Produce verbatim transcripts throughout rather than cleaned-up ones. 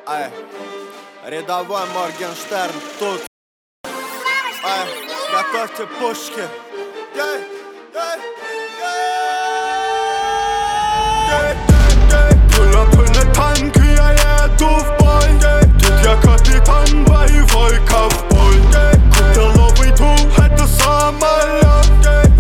Ай, рядовой Моргенштерн тут. Ай, готовьте пушки. Ей, ей, ей. Pull up in a tank, я еду в бой. Тут я капитан, боевой ковбой. Купил новый тур, это самолет,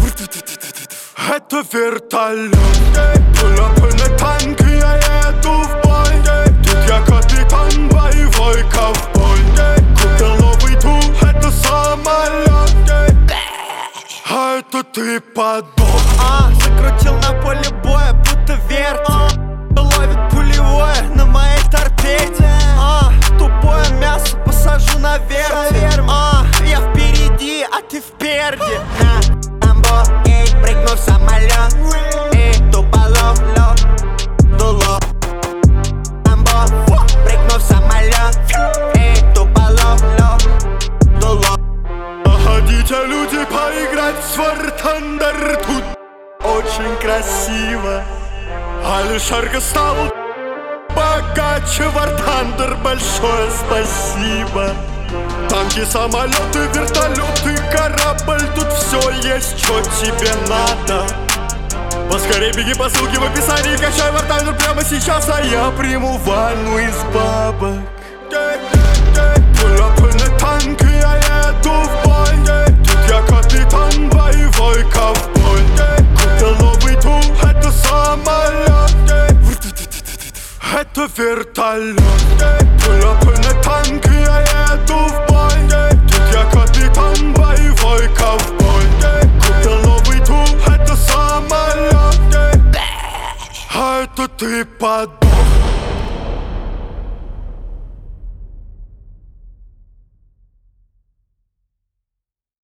это вертолет. Pull up in a tank, я еду в бой. Тут я капитан, боевой ковбой. Купил новый тур, это самолет, а это ты подох. А, закрутил на поле боя, будто вертик. Ловит пулевое на моей торпеде. А, тупое мясо посажу на вертик. А, я впереди, а ты впереди. На Ламбо, эй, прыгну в самолет. Эй, тупо ло, дуло. Ламбо, прыгну в самолет. Эй, тупо ло, дуло. Заходите, люди, поиграть в War Thunder. Тут очень красиво. Алишерка стал богаче. War Thunder, большое спасибо. Танки, самолеты, вертолеты, корабль. Тут все есть, что тебе надо. Поскорей беги по ссылке в описании. Качай War Thunder прямо сейчас, а я приму ванну из бабок. Pull up in a tank, я еду в бой. Тут я капитан, боевой ковбой. Купил новый тур, это самолет, это вертолет. Pull up in a tank, я еду в бой. Тут я капитан, боевой ковбой. Купил новый тур, это самолет, а это ты подумай.